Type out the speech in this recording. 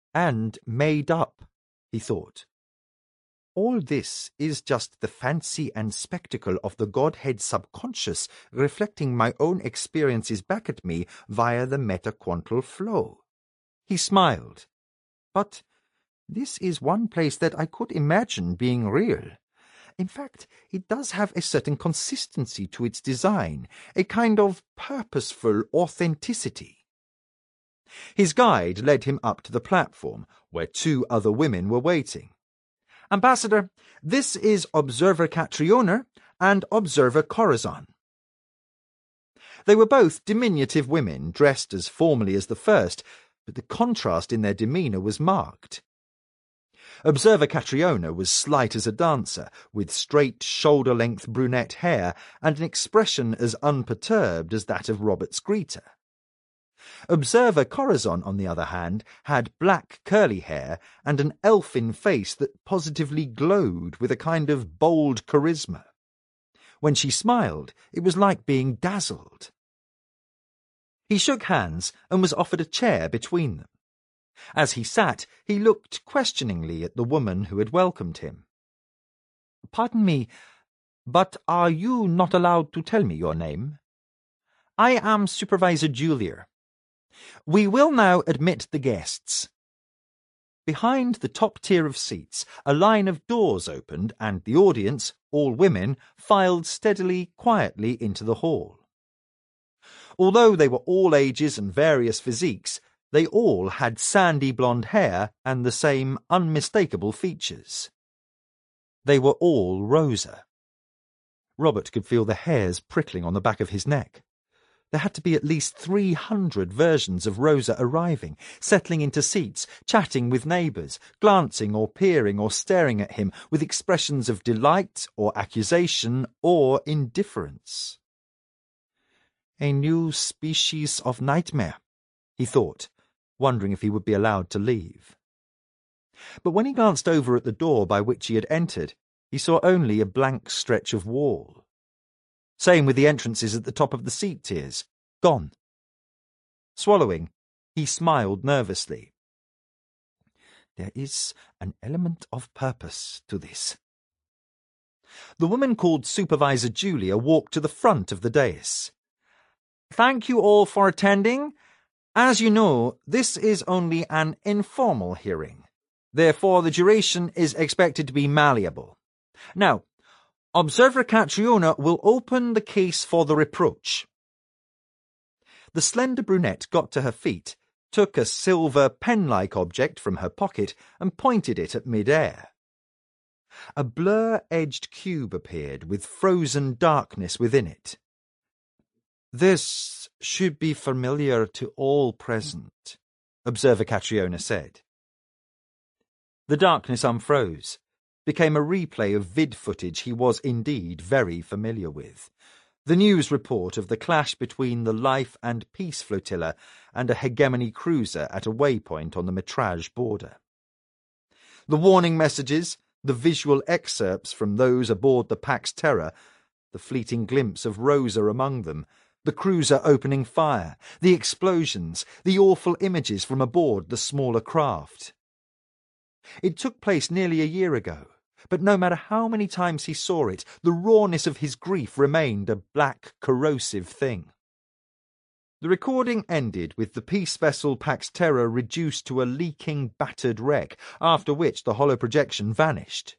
and made up, he thought. All this is just the fancy and spectacle of the Godhead subconscious reflecting my own experiences back at me via the metaquantral flow. He smiled. But this is one place that I could imagine being real. In fact, it does have a certain consistency to its design, a kind of purposeful authenticity. His guide led him up to the platform, where 2 other women were waiting. Ambassador, this is Observer Catriona and Observer Corazon. They were both diminutive women, dressed as formally as the first, but the contrast in their demeanour was marked. Observer Catriona was slight as a dancer, with straight shoulder-length brunette hair and an expression as unperturbed as that of Robert's greeter. Observer Corazon, on the other hand, had black curly hair and an elfin face that positively glowed with a kind of bold charisma. When she smiled, it was like being dazzled. He shook hands and was offered a chair between them. As he sat, he looked questioningly at the woman who had welcomed him. "Pardon me, but are you not allowed to tell me your name?" "I am Supervisor Julier. We will now admit the guests." Behind the top tier of seats, a line of doors opened and the audience, all women, filed steadily, quietly into the hall. Although they were all ages and various physiques, they all had sandy blonde hair and the same unmistakable features. They were all Rosa. Robert could feel the hairs prickling on the back of his neck. There had to be at least 300 versions of Rosa arriving, settling into seats, chatting with neighbours, glancing or peering or staring at him with expressions of delight or accusation or indifference. A new species of nightmare, he thought, wondering if he would be allowed to leave. But when he glanced over at the door by which he had entered, he saw only a blank stretch of wall. Same with the entrances at the top of the seat tiers. Gone. Swallowing, he smiled nervously. There is an element of purpose to this. The woman called Supervisor Julia walked to the front of the dais. Thank you all for attending. As you know, this is only an informal hearing. Therefore, the duration is expected to be malleable. Now, Observer Catriona will open the case for the reproach. The slender brunette got to her feet, took a silver pen-like object from her pocket and pointed it at mid-air. A blur-edged cube appeared with frozen darkness within it. This should be familiar to all present, Observer Catriona said. The darkness unfroze, became a replay of vid footage he was indeed very familiar with. The news report of the clash between the Life and Peace flotilla and a hegemony cruiser at a waypoint on the Metrage border. The warning messages, the visual excerpts from those aboard the Pax Terra, the fleeting glimpse of Rosa among them, the cruiser opening fire, the explosions, the awful images from aboard the smaller craft. It took place nearly a year ago, but no matter how many times he saw it, the rawness of his grief remained a black, corrosive thing. The recording ended with the peace vessel Pax Terra reduced to a leaking, battered wreck, after which the holoprojection vanished.